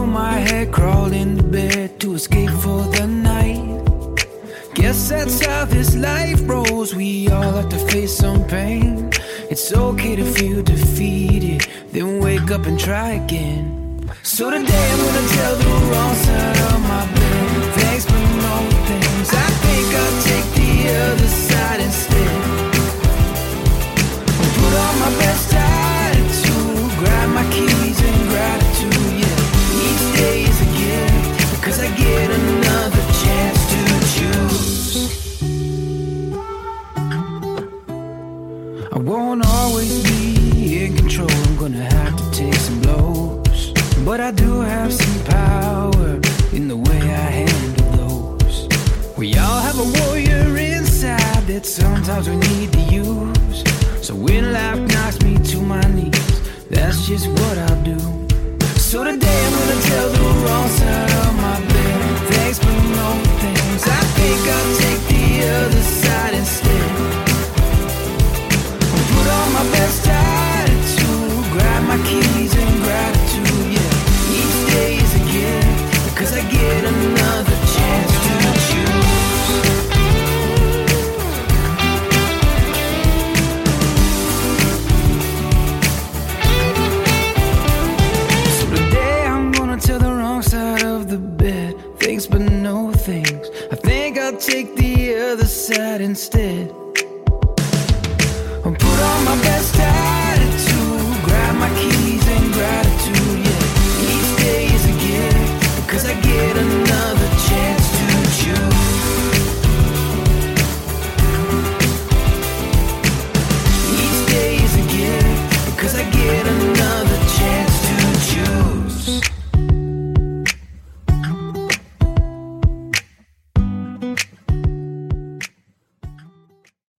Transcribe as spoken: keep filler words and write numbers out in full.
my head, crawled into bed to escape for the night. Guess that's how this life rolls. We all have to face some pain. It's okay to feel defeated, then wake up and try again. So today I'm gonna tell the wrong side of my bed. Thanks but no thanks. I think I'll take the other side instead. Put on my best attitude, grab my keys and gratitude, yeah. Each day is a gift, cause I get another chance to choose. I won't always be in control, I'm gonna have to take some blows. But I do have some power in the way I handle those. We all have a warrior inside that sometimes we need to use. So when life knocks me to my knees, that's just what I'll do. So today